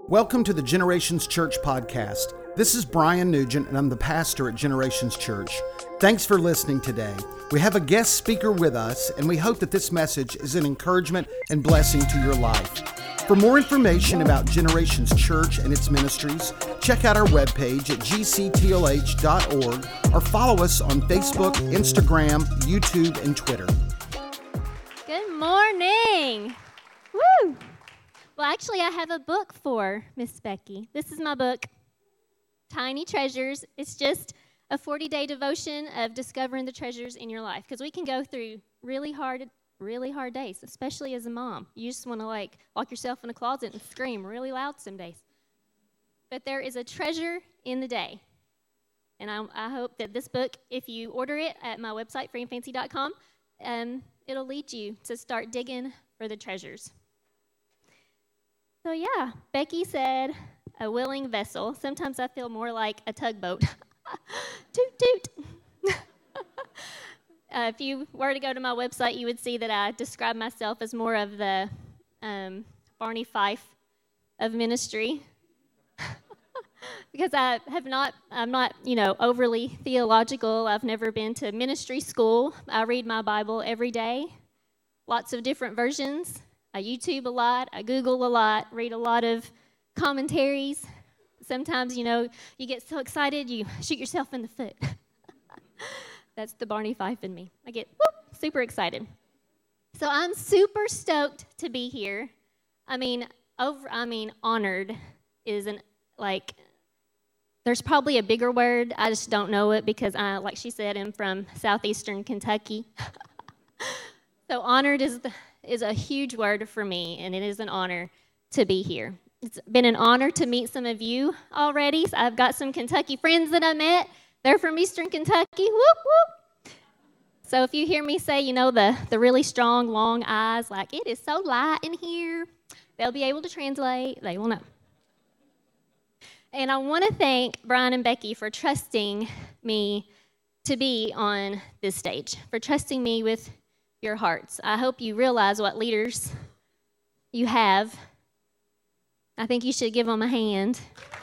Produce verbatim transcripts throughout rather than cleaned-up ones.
Welcome to the Generations Church podcast. This is Brian Nugent, and I'm the pastor at Generations Church. Thanks for listening today. We have a guest speaker with us, and we hope that this message is an encouragement and blessing to your life. For more information about Generations Church and its ministries, check out our webpage at g c t l h dot org or follow us on Facebook, Instagram, YouTube, and Twitter. Good morning. Woo! Well, actually, I have a book for Miss Becky. This is my book, Tiny Treasures. It's just a forty-day devotion of discovering the treasures in your life, because we can go through really hard, really hard days, especially as a mom. You just want to, like, lock yourself in a closet and scream really loud some days. But there is a treasure in the day, and I, I hope that this book, if you order it at my website, free and fancy dot com, um, it'll lead you to start digging for the treasures. So yeah, Becky said, a willing vessel. Sometimes I feel more like a tugboat. Toot, toot. uh, if you were to go to my website, you would see that I describe myself as more of the um, Barney Fife of ministry. Because I have not, I'm not, you know, overly theological. I've never been to ministry school. I read my Bible every day, lots of different versions. I YouTube a lot, I Google a lot, read a lot of commentaries. Sometimes, you know, you get so excited, you shoot yourself in the foot. That's the Barney Fife in me. I get whoop, super excited. So I'm super stoked to be here. I mean, over, I mean, honored is an, like, there's probably a bigger word. I just don't know it because, I, like she said, I'm from southeastern Kentucky. So honored is the... is a huge word for me, and it is an honor to be here. It's been an honor to meet some of you already. So I've got some Kentucky friends that I met. They're from Eastern Kentucky. Whoop, whoop. So if you hear me say, you know, the, the really strong, long eyes, like, it is so light in here, they'll be able to translate. They will know. And I want to thank Brian and Becky for trusting me to be on this stage, for trusting me with your hearts. I hope you realize what leaders you have. I think you should give them a hand.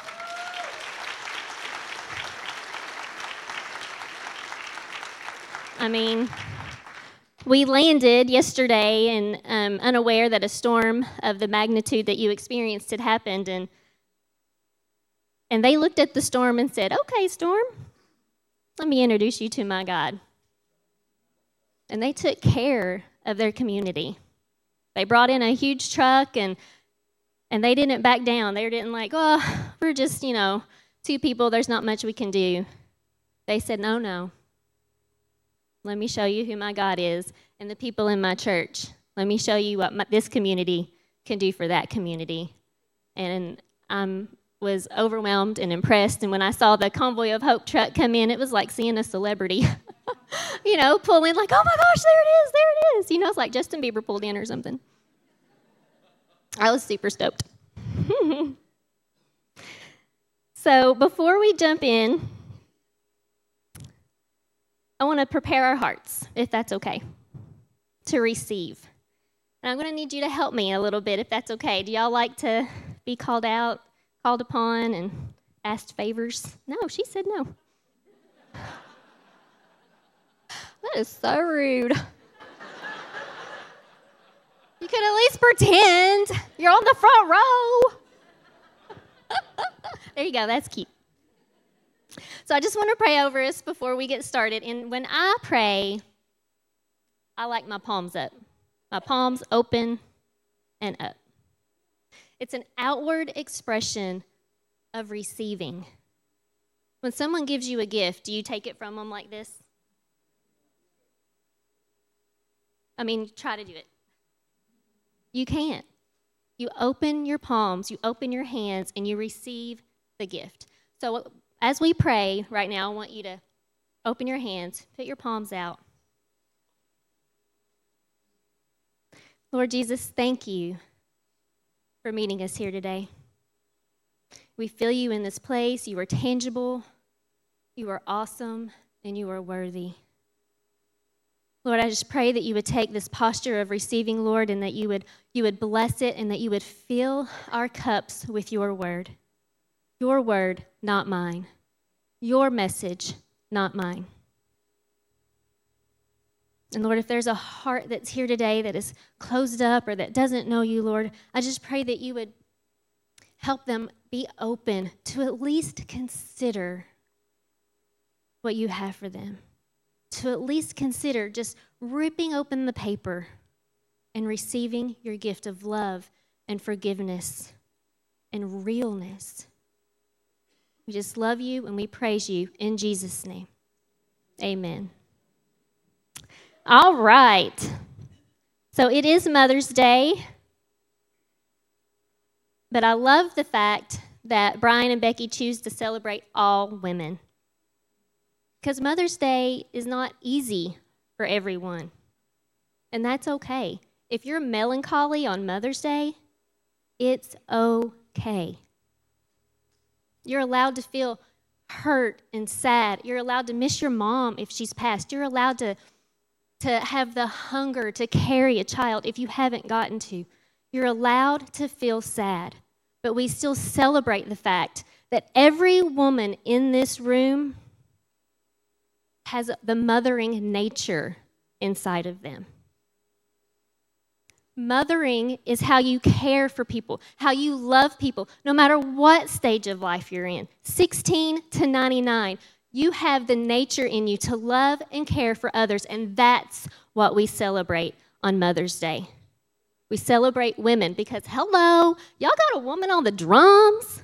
I mean, we landed yesterday and um, unaware that a storm of the magnitude that you experienced had happened, and and they looked at the storm and said, "Okay, storm, let me introduce you to my God." And they took care of their community. They brought in a huge truck, and and they didn't back down. They didn't like, oh, we're just, you know, two people. There's not much we can do. They said, no, no. Let me show you who my God is and the people in my church. Let me show you what my, this community can do for that community. And I was overwhelmed and impressed. And when I saw the Convoy of Hope truck come in, it was like seeing a celebrity. You know, pull in like, oh my gosh, there it is, there it is. You know, it's like Justin Bieber pulled in or something. I was super stoked. So before we jump in, I want to prepare our hearts, if that's okay, to receive. And I'm going to need you to help me a little bit, if that's okay. Do y'all like to be called out, called upon, and asked favors? No, she said no. That is so rude. You could at least pretend you're on the front row. There you go, that's cute. So I just want to pray over us before we get started. And when I pray, I like my palms up. My palms open and up. It's an outward expression of receiving. When someone gives you a gift, do you take it from them like this? I mean, try to do it. You can't. You open your palms, you open your hands, and you receive the gift. So as we pray right now, I want you to open your hands, put your palms out. Lord Jesus, thank you for meeting us here today. We feel you in this place. You are tangible, you are awesome, and you are worthy. Lord, I just pray that you would take this posture of receiving, Lord, and that you would you would bless it and that you would fill our cups with your word. Your word, not mine. Your message, not mine. And Lord, if there's a heart that's here today that is closed up or that doesn't know you, Lord, I just pray that you would help them be open to at least consider what you have for them. To at least consider just ripping open the paper and receiving your gift of love and forgiveness and realness. We just love you and we praise you in Jesus' name. Amen. All right. So it is Mother's Day, but I love the fact that Brian and Becky choose to celebrate all women. Because Mother's Day is not easy for everyone, and that's okay. If you're melancholy on Mother's Day, it's okay. You're allowed to feel hurt and sad. You're allowed to miss your mom if she's passed. You're allowed to, to have the hunger to carry a child if you haven't gotten to. You're allowed to feel sad, but we still celebrate the fact that every woman in this room has the mothering nature inside of them. Mothering is how you care for people, how you love people, no matter what stage of life you're in. sixteen to ninety-nine, you have the nature in you to love and care for others, and that's what we celebrate on Mother's Day. We celebrate women because, hello, y'all got a woman on the drums?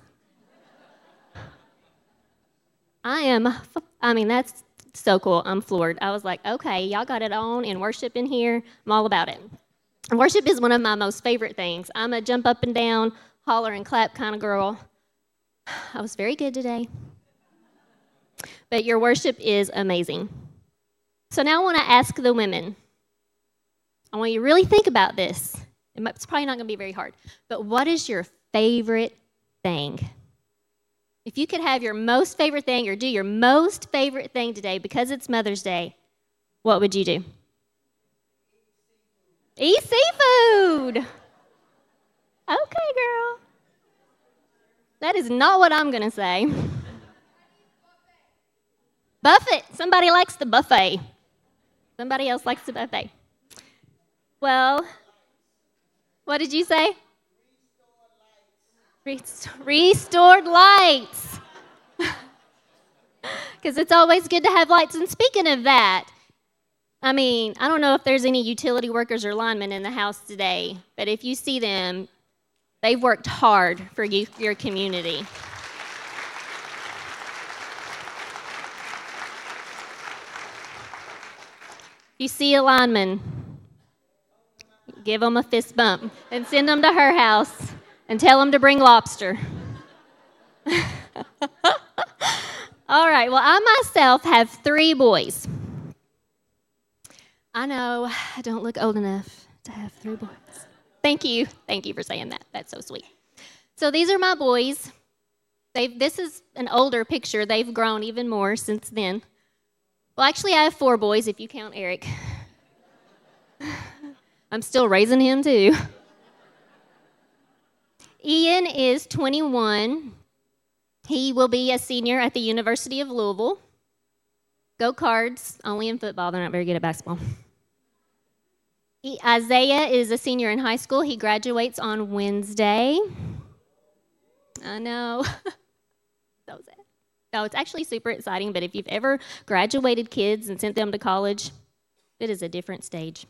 I am, I mean, that's so cool. I'm floored. I was like, okay, y'all got it on in worship in here. I'm all about it. Worship is one of my most favorite things. I'm a jump up and down, holler and clap kind of girl. I was very good today. But your worship is amazing. So now I want to ask the women. I want you to really think about this. It's probably not going to be very hard. But what is your favorite thing? If you could have your most favorite thing or do your most favorite thing today because it's Mother's Day, what would you do? Eat seafood. Okay, girl. That is not what I'm going to say. Buffet. Somebody likes the buffet. Somebody else likes the buffet. Well, what did you say? Rest- restored lights. Because it's always good to have lights. And speaking of that, I mean, I don't know if there's any utility workers or linemen in the house today, but if you see them, they've worked hard for you, your community. You see a lineman, give them a fist bump and send them to her house and tell them to bring lobster. All right, well, I myself have three boys. I know I don't look old enough to have three boys. Thank you. Thank you for saying that. That's so sweet. So these are my boys. They've, this is an older picture. They've grown even more since then. Well, actually, I have four boys, if you count Eric. I'm still raising him, too. Ian is twenty-one. He will be a senior at the University of Louisville. Go Cards, only in football. They're not very good at basketball. He, Isaiah is a senior in high school. He graduates on Wednesday. I know. So sad. No, it's actually super exciting, but if you've ever graduated kids and sent them to college, it is a different stage.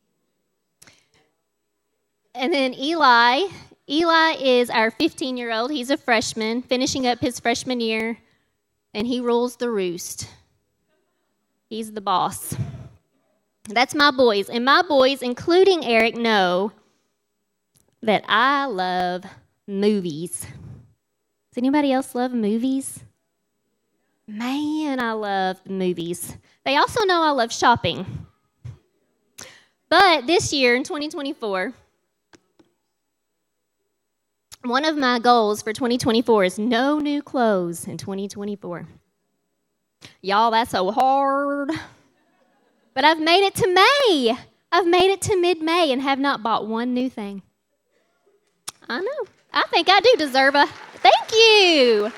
And then Eli. Eli is our fifteen-year-old. He's a freshman, finishing up his freshman year, and he rules the roost. He's the boss. That's my boys. And my boys, including Eric, know that I love movies. Does anybody else love movies? Man, I love movies. They also know I love shopping. But this year, in twenty twenty-four, one of my goals for twenty twenty-four is no new clothes in twenty twenty-four. Y'all, that's so hard. But I've made it to May. I've made it to mid-May and have not bought one new thing. I know. I think I do deserve a thank you.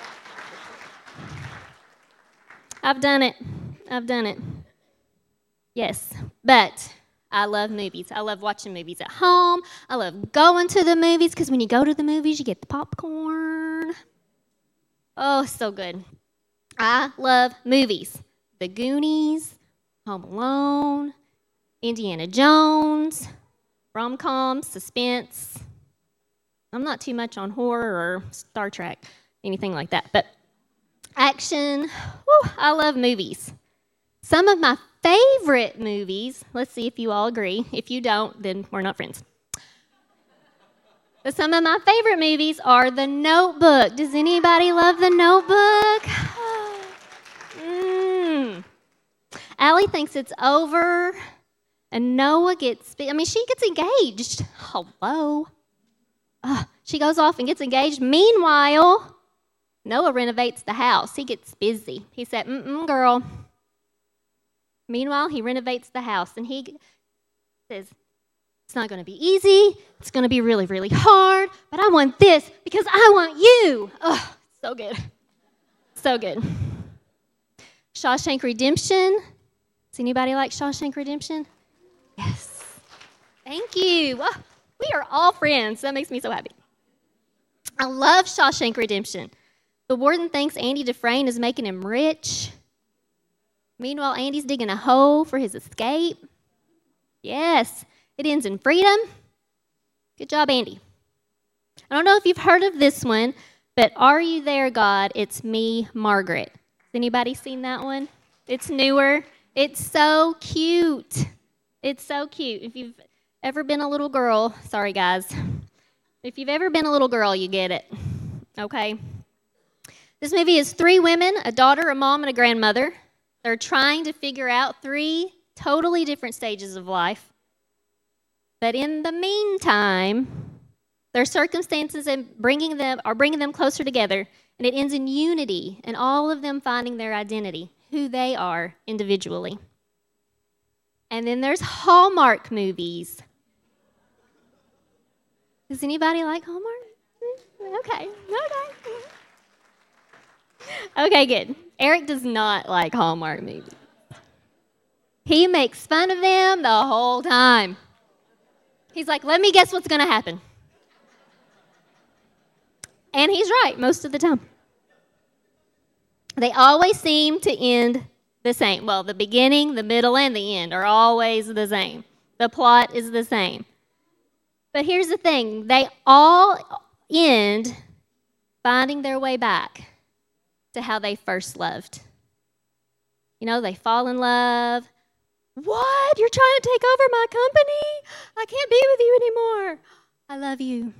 I've done it. I've done it. Yes, but I love movies. I love watching movies at home. I love going to the movies because when you go to the movies, you get the popcorn. Oh, so good. I love movies. The Goonies, Home Alone, Indiana Jones, rom-coms, suspense. I'm not too much on horror or Star Trek, anything like that. But action, whew, I love movies. Some of my favorite movies, let's see if you all agree. If you don't, then we're not friends. But some of my favorite movies are The Notebook. Does anybody love The Notebook? mm. Allie thinks it's over, and Noah gets, I mean, she gets engaged. Hello. Uh, she goes off and gets engaged. Meanwhile, Noah renovates the house. He gets busy. He said, mm-mm, girl. Meanwhile, he renovates the house, and he says, it's not going to be easy. It's going to be really, really hard, but I want this because I want you. Oh, so good. So good. Shawshank Redemption. Does anybody like Shawshank Redemption? Yes. Thank you. Oh, we are all friends. That makes me so happy. I love Shawshank Redemption. The warden thinks Andy Dufresne is making him rich. Meanwhile, Andy's digging a hole for his escape. Yes, it ends in freedom. Good job, Andy. I don't know if you've heard of this one, but Are You There, God? It's Me, Margaret. Has anybody seen that one? It's newer. It's so cute. It's so cute. If you've ever been a little girl, sorry guys. If you've ever been a little girl, you get it. Okay? This movie is three women, a daughter, a mom, and a grandmother. They're trying to figure out three totally different stages of life. But in the meantime, their circumstances and bringing them are bringing them closer together, and it ends in unity and all of them finding their identity, who they are individually. And then there's Hallmark movies. Does anybody like Hallmark? Okay, okay. Okay, good. Eric does not like Hallmark movies. He makes fun of them the whole time. He's like, let me guess what's going to happen. And he's right most of the time. They always seem to end the same. Well, the beginning, the middle, and the end are always the same. The plot is the same. But here's the thing. They all end finding their way back to how they first loved. You know, they fall in love. What? You're trying to take over my company? I can't be with you anymore. I love you.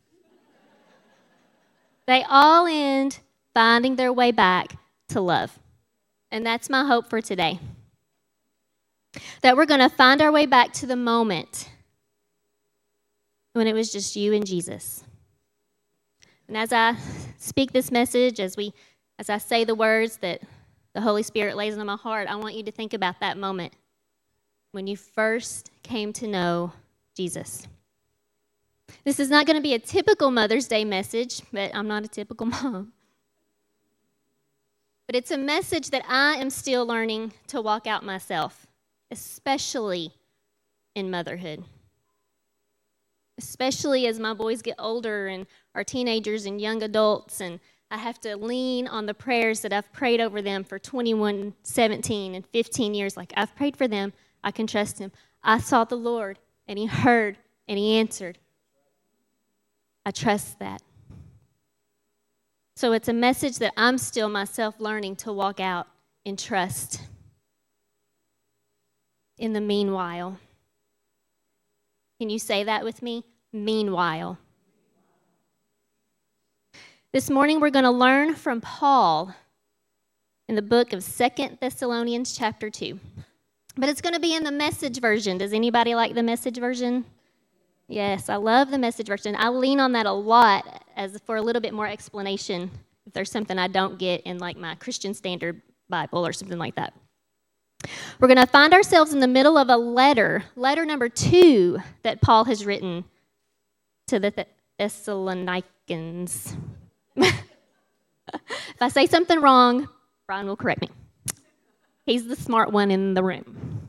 They all end finding their way back to love. And that's my hope for today. That we're going to find our way back to the moment when it was just you and Jesus. And as I speak this message, as we As I say the words that the Holy Spirit lays on my heart, I want you to think about that moment when you first came to know Jesus. This is not going to be a typical Mother's Day message, but I'm not a typical mom. But it's a message that I am still learning to walk out myself, especially in motherhood. Especially as my boys get older and are teenagers and young adults, and I have to lean on the prayers that I've prayed over them for twenty-one, seventeen, and fifteen years. Like, I've prayed for them. I can trust him. I sought the Lord, and he heard, and he answered. I trust that. So it's a message that I'm still myself learning to walk out in trust. In the meanwhile. Can you say that with me? Meanwhile. This morning we're going to learn from Paul in the book of Second Thessalonians chapter two. But it's going to be in the Message version. Does anybody like the Message version? Yes, I love the Message version. I lean on that a lot as for a little bit more explanation if there's something I don't get in like my Christian Standard Bible or something like that. We're going to find ourselves in the middle of a letter, letter number two that Paul has written to the Th- Thessalonians. If I say something wrong, Brian will correct me. He's the smart one in the room.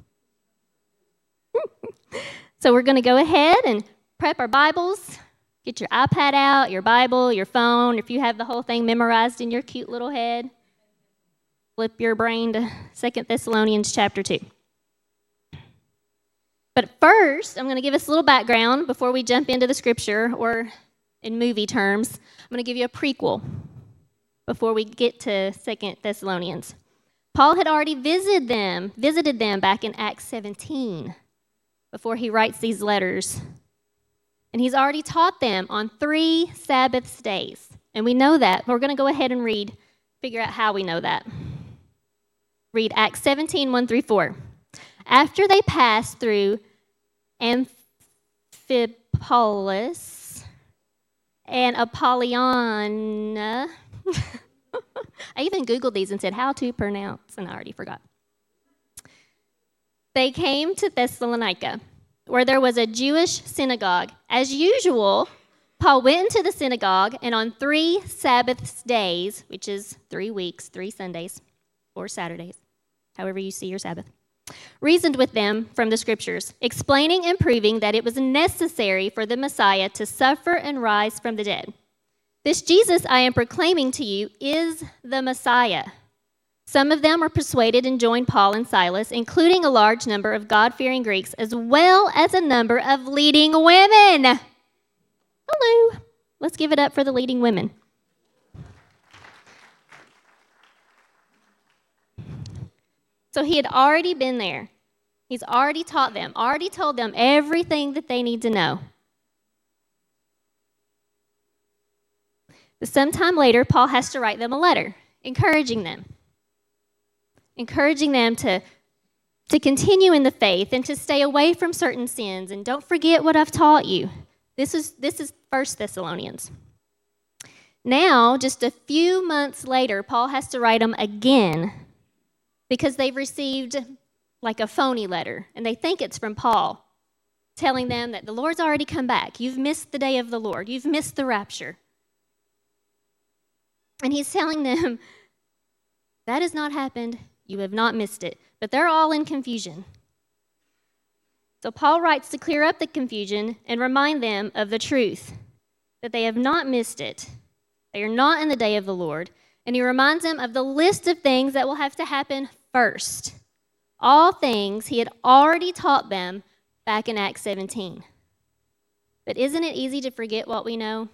So we're going to go ahead and prep our Bibles. Get your iPad out, your Bible, your phone. If you have the whole thing memorized in your cute little head, flip your brain to Second Thessalonians chapter two. But first, I'm going to give us a little background before we jump into the scripture, or in movie terms, I'm going to give you a prequel before we get to Second Thessalonians. Paul had already visited them, visited them back in Acts seventeen before he writes these letters. And he's already taught them on three Sabbath days. And we know that. We're going to go ahead and read, figure out how we know that. Read Acts seventeen, one through four. After they passed through Amphipolis and Apollonia, I even Googled these and said how to pronounce, and I already forgot. They came to Thessalonica, where there was a Jewish synagogue. As usual, Paul went into the synagogue, and on three Sabbath days, which is three weeks, three Sundays, or Saturdays, however you see your Sabbath, reasoned with them from the Scriptures, explaining and proving that it was necessary for the Messiah to suffer and rise from the dead. This Jesus I am proclaiming to you is the Messiah. Some of them were persuaded and joined Paul and Silas, including a large number of God-fearing Greeks, as well as a number of leading women. Hello. Let's give it up for the leading women. So he had already been there. He's already taught them, already told them everything that they need to know. But sometime later, Paul has to write them a letter, encouraging them. Encouraging them to, to continue in the faith and to stay away from certain sins. And don't forget what I've taught you. This is, this is First Thessalonians. Now, just a few months later, Paul has to write them again because they've received like a phony letter, and they think it's from Paul, telling them that the Lord's already come back. You've missed the day of the Lord. You've missed the rapture. And he's telling them, that has not happened. You have not missed it. But they're all in confusion. So Paul writes to clear up the confusion and remind them of the truth, that they have not missed it. They are not in the day of the Lord. And he reminds them of the list of things that will have to happen first. All things he had already taught them back in Acts seventeen. But isn't it easy to forget what we know?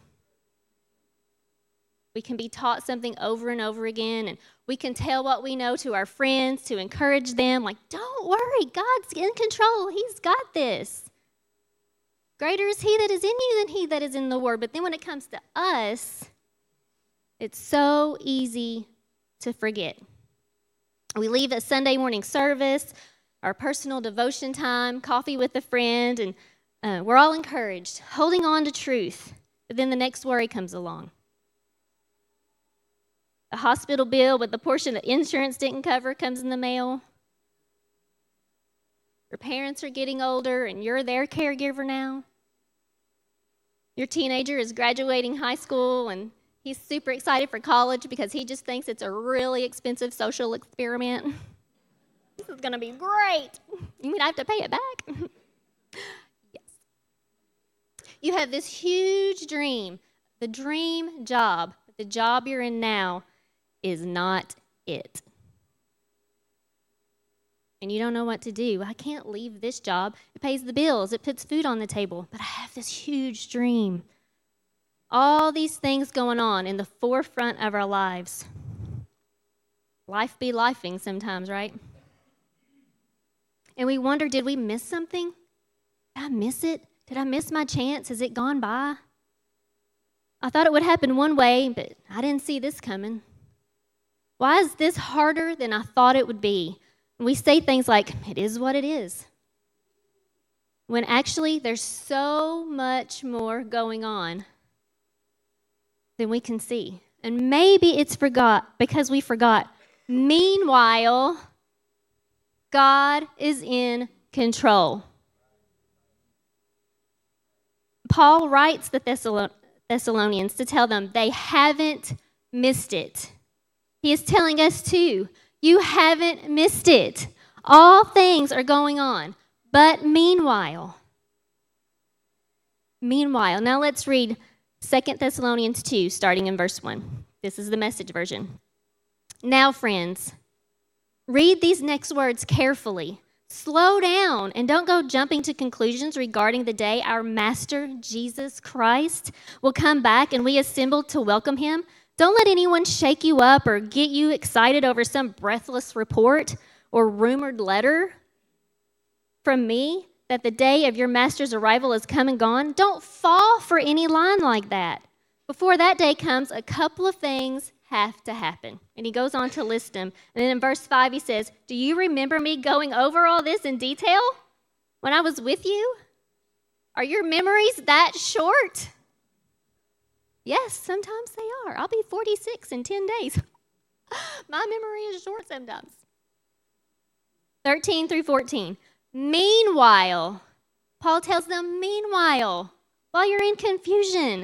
We can be taught something over and over again, and we can tell what we know to our friends to encourage them, like, don't worry, God's in control. He's got this. Greater is he that is in you than he that is in the world. But then when it comes to us, it's so easy to forget. We leave a Sunday morning service, our personal devotion time, coffee with a friend, and uh, we're all encouraged, holding on to truth. But then the next worry comes along. A hospital bill with the portion that insurance didn't cover comes in the mail. Your parents are getting older and you're their caregiver now. Your teenager is graduating high school and he's super excited for college because he just thinks it's a really expensive social experiment. This is going to be great. You mean I have to pay it back? Yes. You have this huge dream, the dream job. The job you're in now is not it. And you don't know what to do. I can't leave this job. It pays the bills. It puts food on the table. But I have this huge dream. All these things going on in the forefront of our lives. Life be lifing sometimes, right? And we wonder, did we miss something? Did I miss it? Did I miss my chance? Has it gone by? I thought it would happen one way, but I didn't see this coming. Why is this harder than I thought it would be? And we say things like, it is what it is. When actually there's so much more going on than we can see. And maybe it's forgot because we forgot. Meanwhile, God is in control. Paul writes the Thessalon- Thessalonians to tell them they haven't missed it. He is telling us too, you haven't missed it. All things are going on. But meanwhile, meanwhile, now let's read Second Thessalonians two, starting in verse one. This is the Message version. Now, friends, read these next words carefully. Slow down and don't go jumping to conclusions regarding the day our Master Jesus Christ will come back and we assemble to welcome him. Don't let anyone shake you up or get you excited over some breathless report or rumored letter from me that the day of your Master's arrival is come and gone. Don't fall for any line like that. Before that day comes, a couple of things have to happen. And he goes on to list them. And then in verse five, he says, do you remember me going over all this in detail when I was with you? Are your memories that short? Yes, sometimes they are. I'll be forty-six in ten days. My memory is short sometimes. thirteen through fourteen. Meanwhile, Paul tells them, meanwhile, while you're in confusion,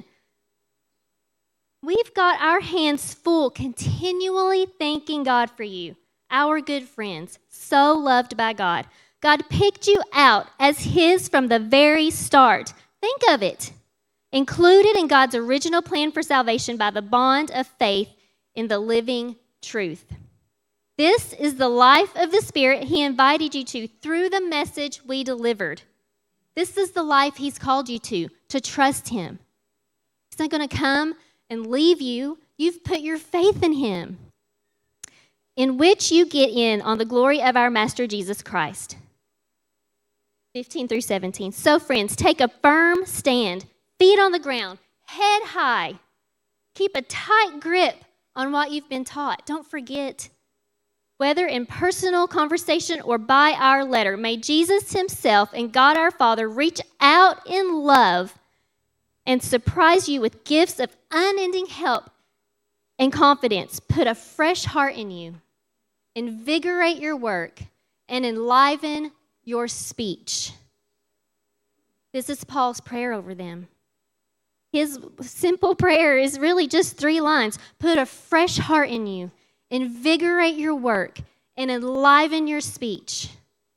we've got our hands full continually thanking God for you, our good friends, so loved by God. God picked you out as his from the very start. Think of it. Included in God's original plan for salvation by the bond of faith in the living truth. This is the life of the Spirit he invited you to through the message we delivered. This is the life he's called you to, to trust him. He's not going to come and leave you. You've put your faith in him, in which you get in on the glory of our Master Jesus Christ. fifteen through seventeen. So friends, take a firm stand, feet on the ground, head high. Keep a tight grip on what you've been taught. Don't forget. Whether in personal conversation or by our letter, may Jesus himself and God our Father reach out in love and surprise you with gifts of unending help and confidence. Put a fresh heart in you, invigorate your work, and enliven your speech. This is Paul's prayer over them. His simple prayer is really just three lines. Put a fresh heart in you, invigorate your work, and enliven your speech.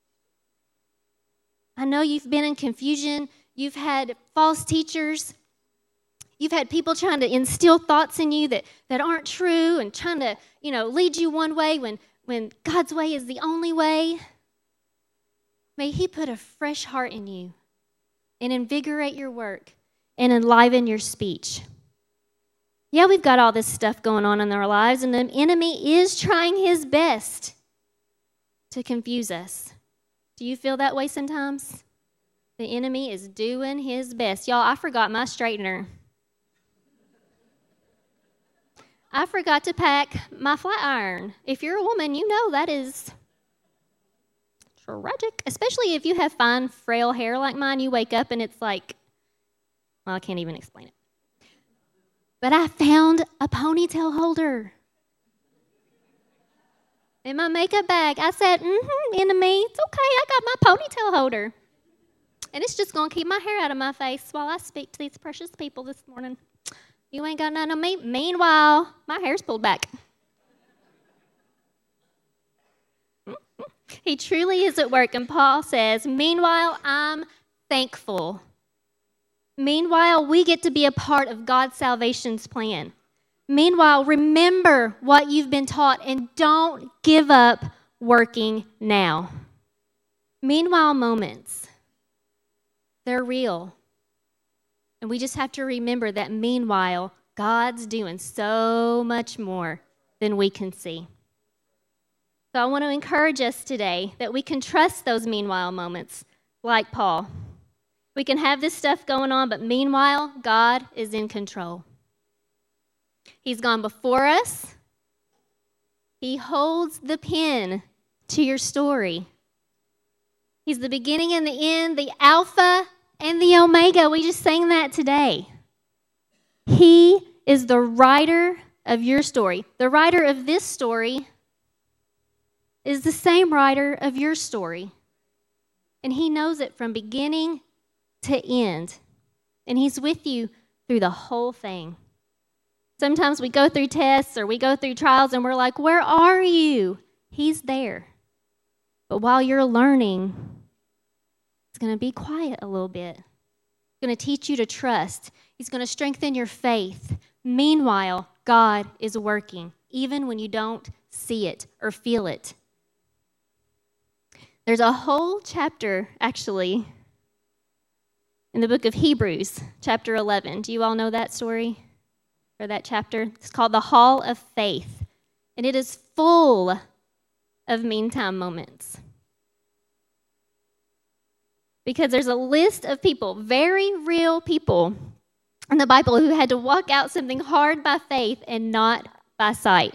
I know you've been in confusion. You've had false teachers. You've had people trying to instill thoughts in you that, that aren't true and trying to, you know, lead you one way when, when God's way is the only way. May he put a fresh heart in you and invigorate your work and enliven your speech. Yeah, we've got all this stuff going on in our lives, and the enemy is trying his best to confuse us. Do you feel that way sometimes? The enemy is doing his best. Y'all, I forgot my straightener. I forgot to pack my flat iron. If you're a woman, you know that is tragic, especially if you have fine, frail hair like mine. You wake up and it's like, well, I can't even explain it. But I found a ponytail holder in my makeup bag. I said, mm-hmm, enemy, it's okay. I got my ponytail holder. And it's just going to keep my hair out of my face while I speak to these precious people this morning. You ain't got none of me. Meanwhile, my hair's pulled back. He truly is at work. And Paul says, meanwhile, I'm thankful. Meanwhile, we get to be a part of God's salvation's plan. Meanwhile, remember what you've been taught and don't give up working now. Meanwhile moments, they're real. And we just have to remember that meanwhile, God's doing so much more than we can see. So I want to encourage us today that we can trust those meanwhile moments like Paul. We can have this stuff going on, but meanwhile, God is in control. He's gone before us. He holds the pen to your story. He's the beginning and the end, the Alpha and the Omega. We just sang that today. He is the writer of your story. The writer of this story is the same writer of your story. And he knows it from beginning to end. And he's with you through the whole thing. Sometimes we go through tests or we go through trials and we're like, where are you? He's there. But while you're learning, it's going to be quiet a little bit. It's going to teach you to trust. He's going to strengthen your faith. Meanwhile, God is working, even when you don't see it or feel it. There's a whole chapter, actually, in the book of Hebrews, chapter eleven. Do you all know that story or that chapter? It's called the Hall of Faith, and it is full of meantime moments. Because there's a list of people, very real people in the Bible who had to walk out something hard by faith and not by sight.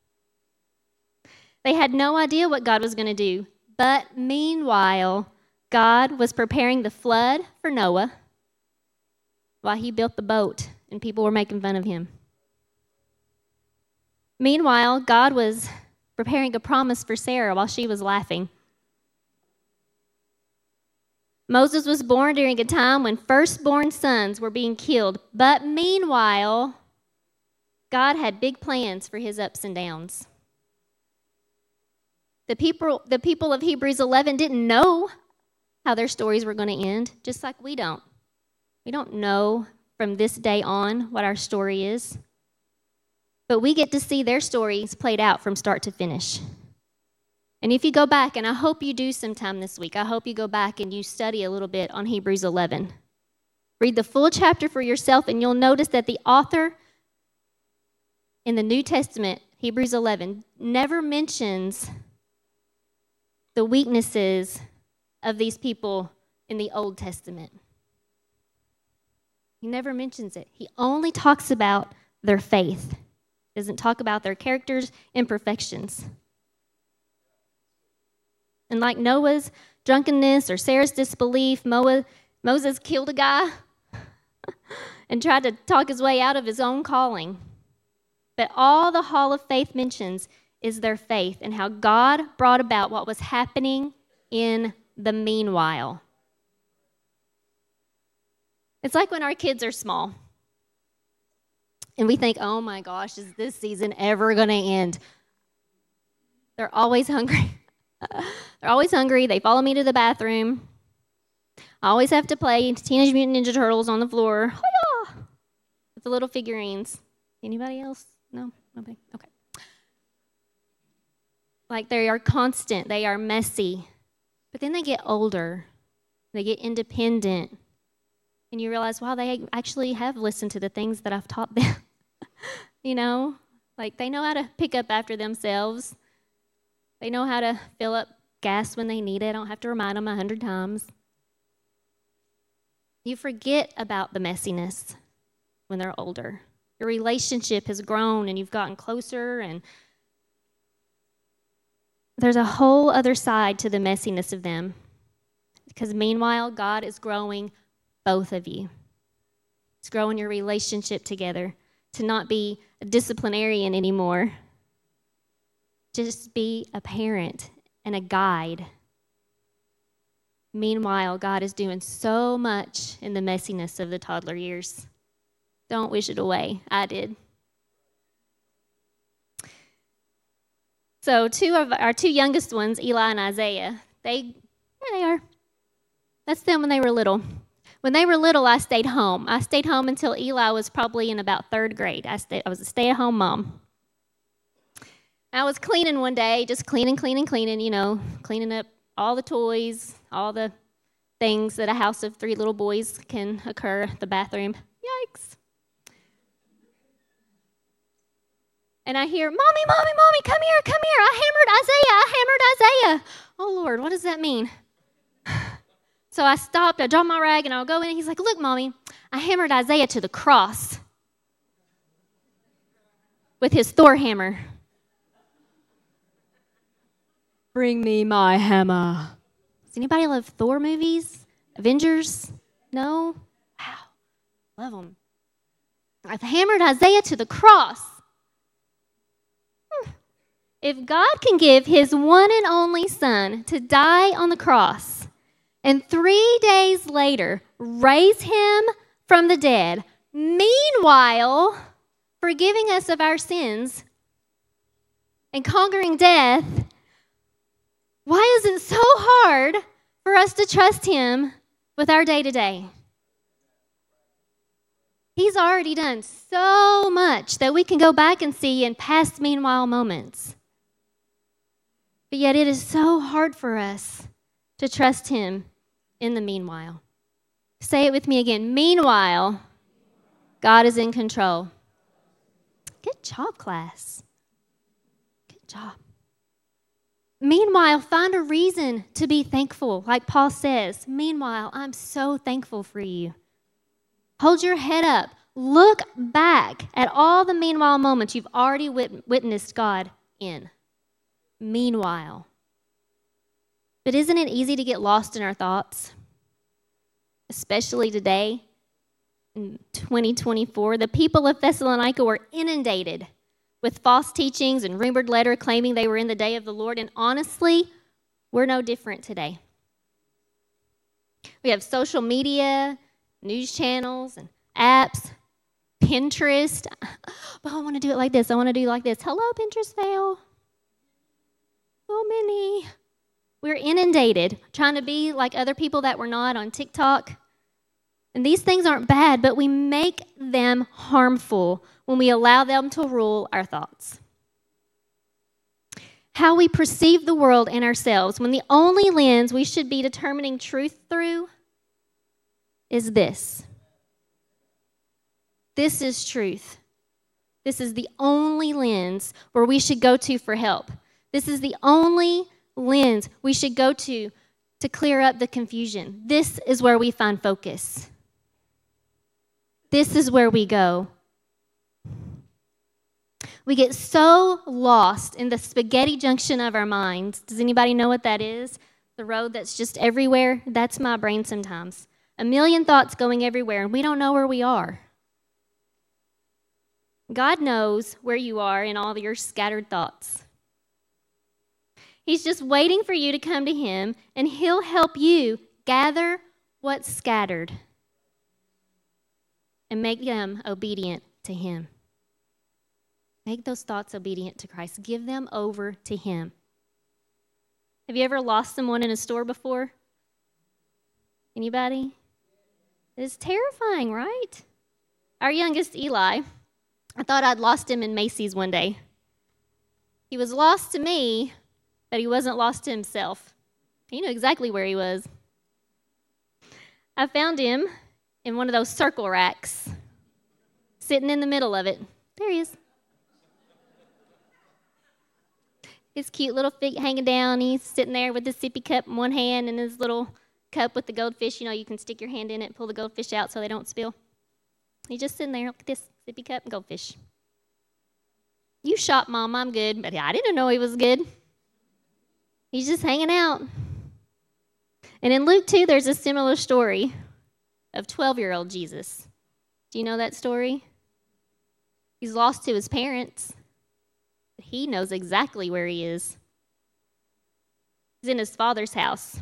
They had no idea what God was going to do. But meanwhile, God was preparing the flood for Noah while he built the boat and people were making fun of him. Meanwhile, God was preparing a promise for Sarah while she was laughing. Moses was born during a time when firstborn sons were being killed. But meanwhile, God had big plans for his ups and downs. The people, the people of Hebrews eleven didn't know how their stories were going to end, just like we don't. We don't know from this day on what our story is. But we get to see their stories played out from start to finish. And if you go back, and I hope you do sometime this week, I hope you go back and you study a little bit on Hebrews eleven. Read the full chapter for yourself, and you'll notice that the author in the New Testament, Hebrews eleven, never mentions the weaknesses of these people in the Old Testament. He never mentions it. He only talks about their faith. He doesn't talk about their characters' imperfections. And like Noah's drunkenness or Sarah's disbelief, Moses killed a guy and tried to talk his way out of his own calling. But all the Hall of Faith mentions is their faith and how God brought about what was happening in the meanwhile. It's like when our kids are small and we think, oh my gosh, is this season ever going to end? They're always hungry. They're always hungry. They follow me to the bathroom. I always have to play Teenage Mutant Ninja Turtles on the floor with the little figurines. Anybody else? No? Nobody? Okay. Like they are constant. They are messy. But then they get older. They get independent. And you realize, wow, they actually have listened to the things that I've taught them. You know? Like they know how to pick up after themselves. They know how to fill up gas when they need it. I don't have to remind them a hundred times. You forget about the messiness when they're older. Your relationship has grown and you've gotten closer, and there's a whole other side to the messiness of them. Because meanwhile, God is growing both of you. He's growing your relationship together to not be a disciplinarian anymore. Just be a parent and a guide. Meanwhile, God is doing so much in the messiness of the toddler years. Don't wish it away. I did. So two of our two youngest ones, Eli and Isaiah, they, there they are. That's them when they were little. When they were little, I stayed home. I stayed home until Eli was probably in about third grade. I, stayed, I was a stay-at-home mom. I was cleaning one day, just cleaning, cleaning, cleaning, you know, cleaning up all the toys, all the things that a house of three little boys can occur, the bathroom. Yikes. And I hear, Mommy, Mommy, Mommy, come here, come here. I hammered Isaiah, I hammered Isaiah. Oh, Lord, what does that mean? So I stopped, I dropped my rag, and I'll go in, and he's like, look, Mommy, I hammered Isaiah to the cross with his Thor hammer. Bring me my hammer. Does anybody love Thor movies? Avengers? No? Wow. Love them. I've hammered Isaiah to the cross. Hmm. If God can give his one and only Son to die on the cross and three days later raise him from the dead, meanwhile forgiving us of our sins and conquering death, why is it so hard for us to trust him with our day-to-day? He's already done so much that we can go back and see in past meanwhile moments. But yet it is so hard for us to trust him in the meanwhile. Say it with me again. Meanwhile, God is in control. Good job, class. Good job. Meanwhile, find a reason to be thankful. Like Paul says, meanwhile, I'm so thankful for you. Hold your head up. Look back at all the meanwhile moments you've already wit- witnessed God in. Meanwhile. But isn't it easy to get lost in our thoughts? Especially today, in twenty twenty-four, the people of Thessalonica were inundated with false teachings and rumored letter claiming they were in the day of the Lord. And honestly, we're no different today. We have social media, news channels, and apps, Pinterest. But I want to do it like this. I want to do it like this. Hello, Pinterest fail. So many. We're inundated trying to be like other people that we're not on TikTok. And these things aren't bad, but we make them harmful when we allow them to rule our thoughts. How we perceive the world and ourselves, when the only lens we should be determining truth through is this. This is truth. This is the only lens where we should go to for help. This is the only lens we should go to to clear up the confusion. This is where we find focus. This is where we go. We get so lost in the spaghetti junction of our minds. Does anybody know what that is? The road that's just everywhere? That's my brain sometimes. A million thoughts going everywhere, and we don't know where we are. God knows where you are in all your scattered thoughts. He's just waiting for you to come to him, and he'll help you gather what's scattered and make them obedient to him. Make those thoughts obedient to Christ. Give them over to him. Have you ever lost someone in a store before? Anybody? It's terrifying, right? Our youngest, Eli, I thought I'd lost him in Macy's one day. He was lost to me, but he wasn't lost to himself. He knew exactly where he was. I found him in one of those circle racks, sitting in the middle of it. There he is. His cute little feet hanging down. He's sitting there with his sippy cup in one hand and his little cup with the goldfish. You know, you can stick your hand in it and pull the goldfish out so they don't spill. He's just sitting there. Look at this sippy cup and goldfish. You shot, Mom. I'm good. But I didn't know he was good. He's just hanging out. And in Luke two, there's a similar story of twelve-year-old Jesus. Do you know that story? He's lost to his parents. He knows exactly where he is. He's in his father's house,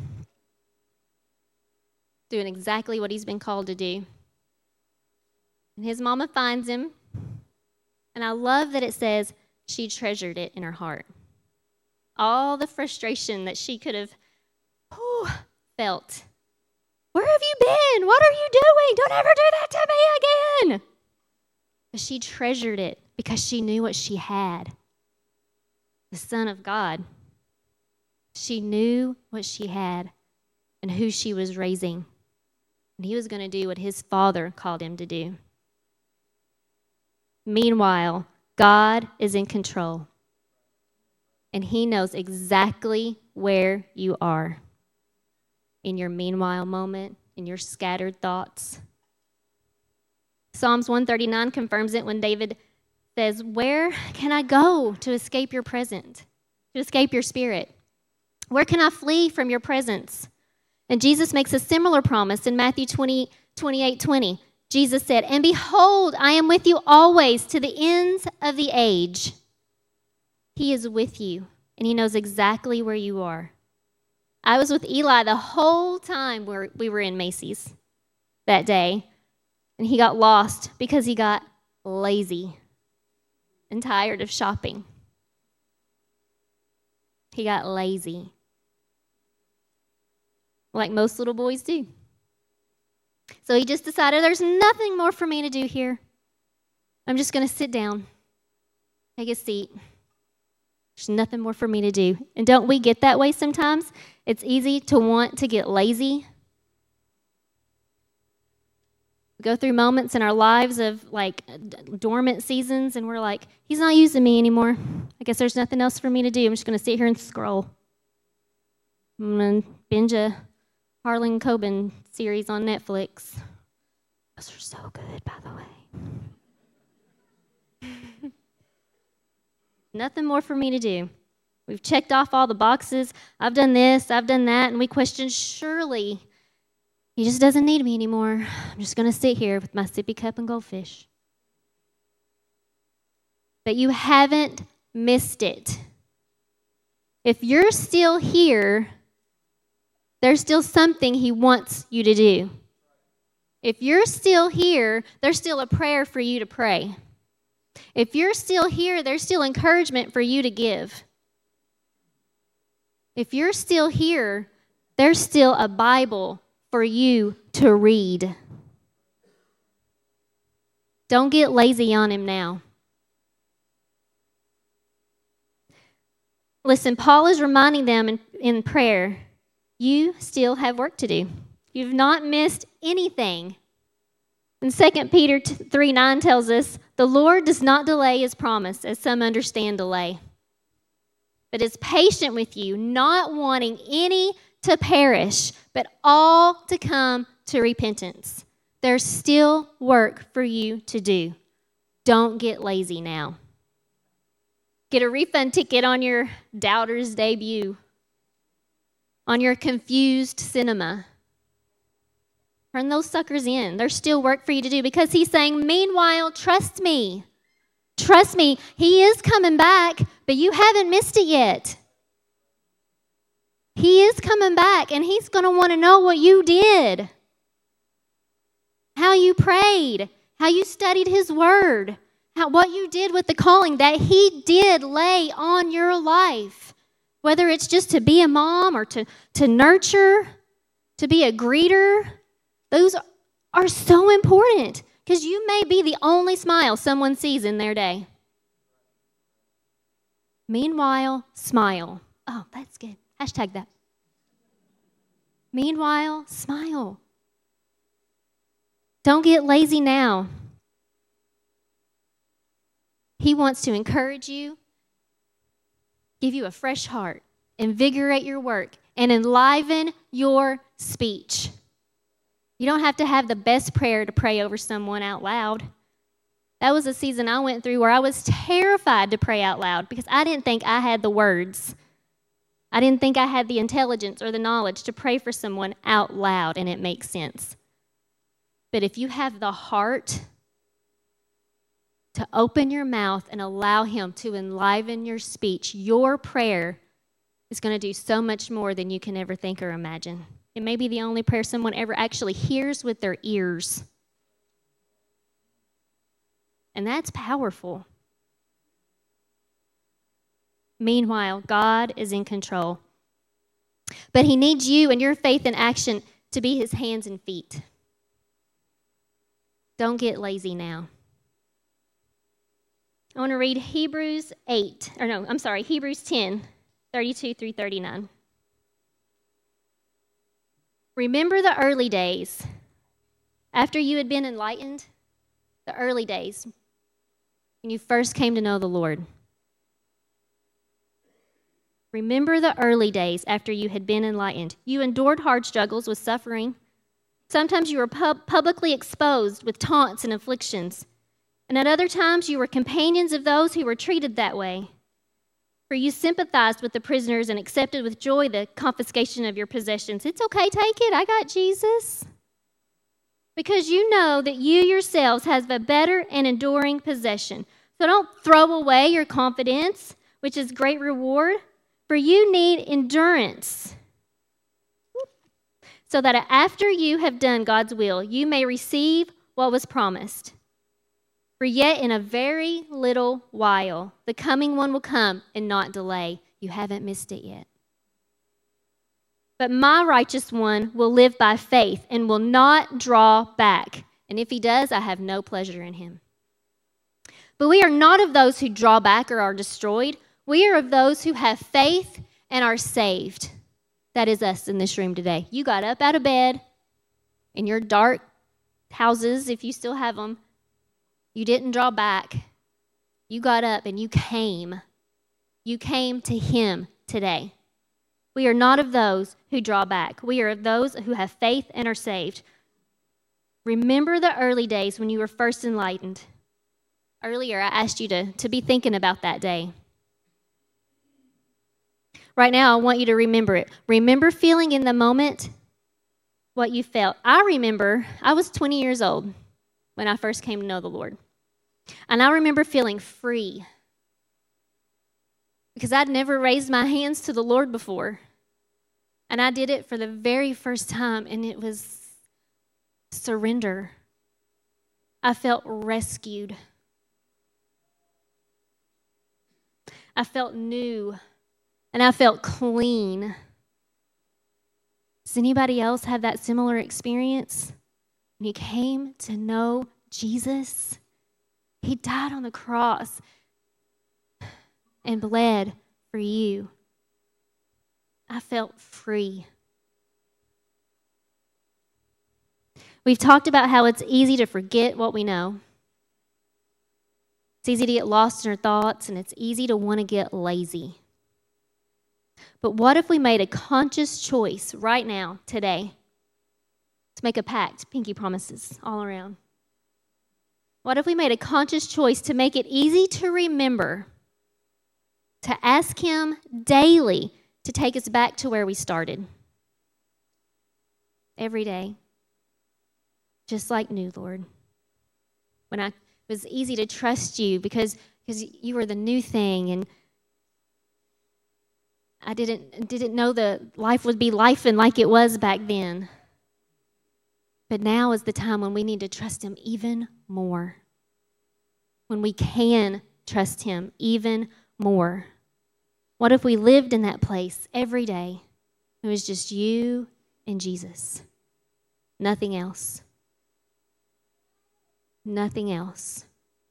doing exactly what he's been called to do. And his mama finds him, and I love that it says she treasured it in her heart. All the frustration that she could have whew, felt. Where have you been? What are you doing? Don't ever do that to me again. But she treasured it because she knew what she had. The Son of God. She knew what she had and who she was raising. And he was going to do what his Father called him to do. Meanwhile, God is in control. And he knows exactly where you are in your meanwhile moment, in your scattered thoughts. Psalms one thirty-nine confirms it when David says, "Where can I go to escape your presence, to escape your spirit? Where can I flee from your presence?" And Jesus makes a similar promise in Matthew twenty, twenty-eight, twenty. Jesus said, "And behold, I am with you always to the ends of the age." He is with you, and he knows exactly where you are. I was with Eli the whole time we were in Macy's that day, and he got lost because he got lazy and tired of shopping. He got lazy, like most little boys do. So he just decided there's nothing more for me to do here. I'm just going to sit down, take a seat. There's nothing more for me to do. And don't we get that way sometimes? It's easy to want to get lazy. We go through moments in our lives of like dormant seasons, and we're like, he's not using me anymore. I guess there's nothing else for me to do. I'm just going to sit here and scroll. I'm going to binge a Harlan Coben series on Netflix. Those are so good, by the way. Nothing more for me to do. We've checked off all the boxes. I've done this, I've done that, and we question, surely he just doesn't need me anymore. I'm just going to sit here with my sippy cup and goldfish. But you haven't missed it. If you're still here, there's still something he wants you to do. If you're still here, there's still a prayer for you to pray. If you're still here, there's still encouragement for you to give. If you're still here, there's still a Bible for you to read. Don't get lazy on him now. Listen, Paul is reminding them in, in prayer, you still have work to do. You've not missed anything. And Second Peter three nine tells us, the Lord does not delay his promise, as some understand delay, but is patient with you, not wanting any to perish, but all to come to repentance. There's still work for you to do. Don't get lazy now. Get a refund ticket on your Doubter's debut, on your confused cinema. Turn those suckers in. There's still work for you to do, because he's saying, meanwhile, trust me. Trust me. He is coming back, but you haven't missed it yet. He is coming back, and he's going to want to know what you did, how you prayed, how you studied his word, how, what you did with the calling that he did lay on your life, whether it's just to be a mom or to, to nurture, to be a greeter. Those are so important, because you may be the only smile someone sees in their day. Meanwhile, smile. Oh, that's good. Hashtag that. Meanwhile, smile. Don't get lazy now. He wants to encourage you, give you a fresh heart, invigorate your work, and enliven your speech. You don't have to have the best prayer to pray over someone out loud. That was a season I went through where I was terrified to pray out loud because I didn't think I had the words. I didn't think I had the intelligence or the knowledge to pray for someone out loud, and it makes sense. But if you have the heart to open your mouth and allow him to enliven your speech, your prayer is going to do so much more than you can ever think or imagine. It may be the only prayer someone ever actually hears with their ears. And that's powerful. Meanwhile, God is in control. But he needs you and your faith and action to be his hands and feet. Don't get lazy now. I want to read Hebrews eight, or no, I'm sorry, Hebrews ten, thirty-two through thirty-nine. Remember the early days, after you had been enlightened, the early days, when you first came to know the Lord. Remember the early days after you had been enlightened. You endured hard struggles with suffering. Sometimes you were pub- publicly exposed with taunts and afflictions. And at other times you were companions of those who were treated that way. For you sympathized with the prisoners and accepted with joy the confiscation of your possessions. It's okay, take it. I got Jesus. Because you know that you yourselves have a better and enduring possession. So don't throw away your confidence, which is great reward, for you need endurance, so that after you have done God's will, you may receive what was promised. For yet in a very little while, the coming one will come and not delay. You haven't missed it yet. But my righteous one will live by faith and will not draw back. And if he does, I have no pleasure in him. But we are not of those who draw back or are destroyed. We are of those who have faith and are saved. That is us in this room today. You got up out of bed in your dark houses, if you still have them. You didn't draw back. You got up and you came. You came to him today. We are not of those who draw back. We are of those who have faith and are saved. Remember the early days when you were first enlightened. Earlier, I asked you to, to be thinking about that day. Right now, I want you to remember it. Remember feeling in the moment what you felt. I remember I was twenty years old when I first came to know the Lord. And I remember feeling free because I'd never raised my hands to the Lord before. And I did it for the very first time, and it was surrender. I felt rescued. I felt new, and I felt clean. Does anybody else have that similar experience? When you came to know Jesus, he died on the cross and bled for you. I felt free. We've talked about how it's easy to forget what we know. It's easy to get lost in our thoughts, and it's easy to want to get lazy. But what if we made a conscious choice right now, today, to make a pact, pinky promises all around? What if we made a conscious choice to make it easy to remember, to ask him daily to take us back to where we started? Every day. Just like new, Lord. When I, it was easy to trust you because, because you were the new thing, and I didn't didn't know that life would be life and like it was back then. But now is the time when we need to trust him even more. When we can trust him even more. What if we lived in that place every day? It was just you and Jesus. Nothing else. Nothing else.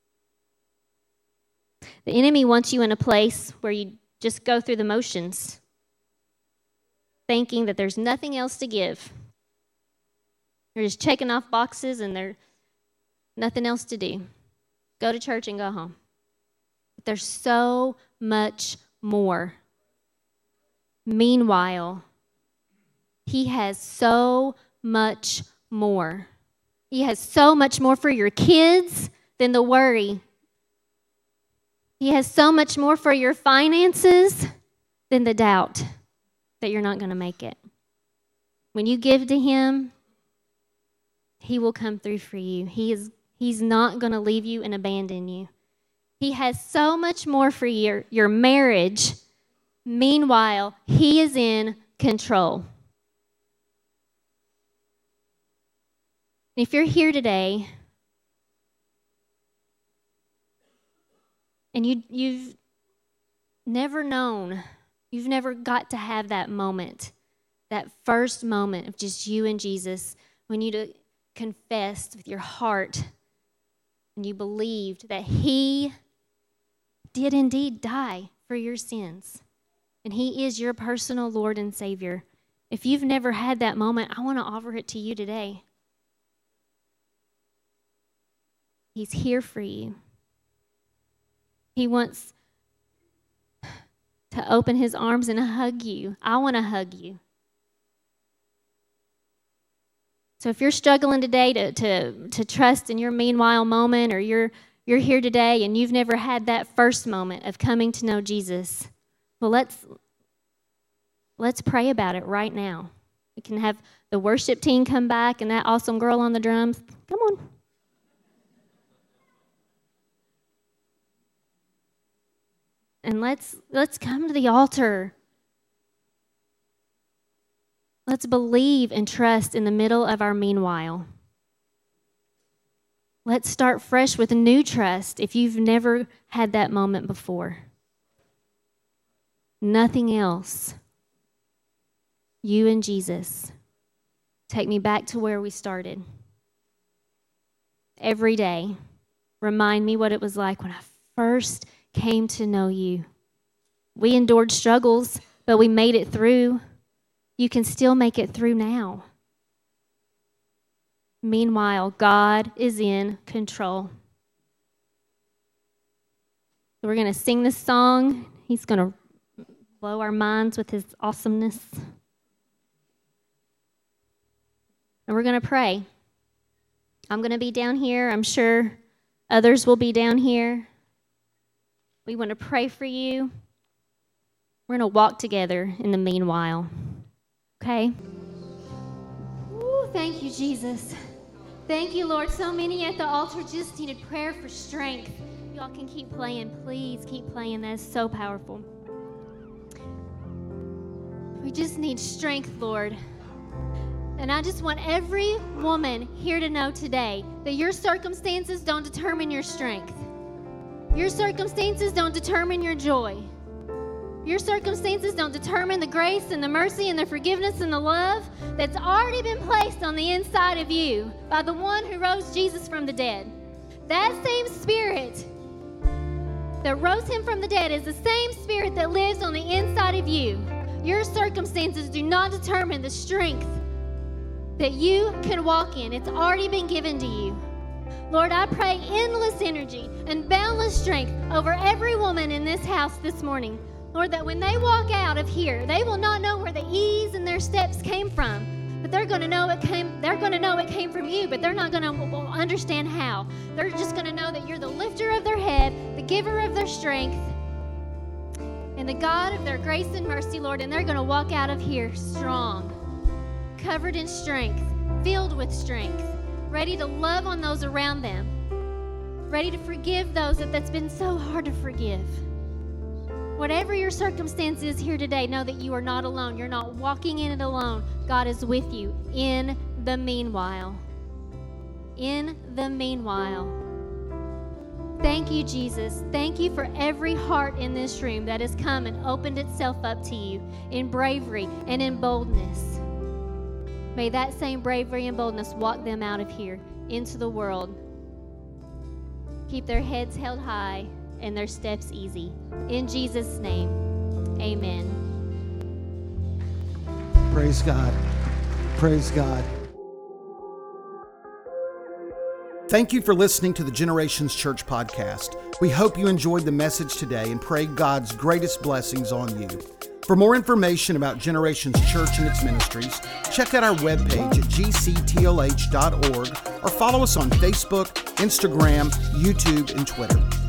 The enemy wants you in a place where you just go through the motions, thinking that there's nothing else to give. You're just checking off boxes and there's nothing else to do. Go to church and go home. But there's so much more. Meanwhile, he has so much more. He has so much more for your kids than the worry. He has so much more for your finances than the doubt that you're not going to make it. When you give to him, he will come through for you. He is, he's not going to leave you and abandon you. He has so much more for your, your marriage. Meanwhile, he is in control. If you're here today and you, you've never known, you've never got to have that moment, that first moment of just you and Jesus, when you to confessed with your heart and you believed that he did indeed die for your sins and he is your personal Lord and Savior. If you've never had that moment, I want to offer it to you today. He's here for you. He wants to open his arms and hug you. I want to hug you. So if you're struggling today to, to, to trust in your meanwhile moment, or you're you're here today and you've never had that first moment of coming to know Jesus, well, let's let's pray about it right now. We can have the worship team come back and that awesome girl on the drums. Come on. And let's let's come to the altar. Let's believe and trust in the middle of our meanwhile. Let's start fresh with a new trust if you've never had that moment before. Nothing else. You and Jesus. Take me back to where we started. Every day, remind me what it was like when I first came to know you. We endured struggles, but we made it through. You can still make it through now. Meanwhile, God is in control. We're going to sing this song. He's going to blow our minds with his awesomeness. And we're going to pray. I'm going to be down here. I'm sure others will be down here. We want to pray for you. We're going to walk together in the meanwhile. Okay? Ooh, thank you, Jesus. Thank you, Lord. So many at the altar just needed prayer for strength. Y'all can keep playing. Please keep playing. That's so powerful. We just need strength, Lord. And I just want every woman here to know today that your circumstances don't determine your strength. Your circumstances don't determine your joy. Your circumstances don't determine the grace and the mercy and the forgiveness and the love that's already been placed on the inside of you by the one who rose Jesus from the dead. That same Spirit that rose him from the dead is the same Spirit that lives on the inside of you. Your circumstances do not determine the strength that you can walk in. It's already been given to you. Lord, I pray endless energy and boundless strength over every woman in this house this morning. Lord, that when they walk out of here, they will not know where the ease in their steps came from, but they're going to know it came. They're going to know it came from you, but they're not going to understand how. They're just going to know that you're the lifter of their head, the giver of their strength, and the God of their grace and mercy, Lord. And they're going to walk out of here strong, covered in strength, filled with strength, ready to love on those around them, ready to forgive those that that's been so hard to forgive. Whatever your circumstance is here today, know that you are not alone. You're not walking in it alone. God is with you in the meanwhile. In the meanwhile. Thank you, Jesus. Thank you for every heart in this room that has come and opened itself up to you in bravery and in boldness. May that same bravery and boldness walk them out of here into the world. Keep their heads held high and their steps easy. In Jesus' name, amen. Praise God. Praise God. Thank you for listening to the Generations Church podcast. We hope you enjoyed the message today and pray God's greatest blessings on you. For more information about Generations Church and its ministries, check out our webpage at g c t l h dot org or follow us on Facebook, Instagram, YouTube, and Twitter.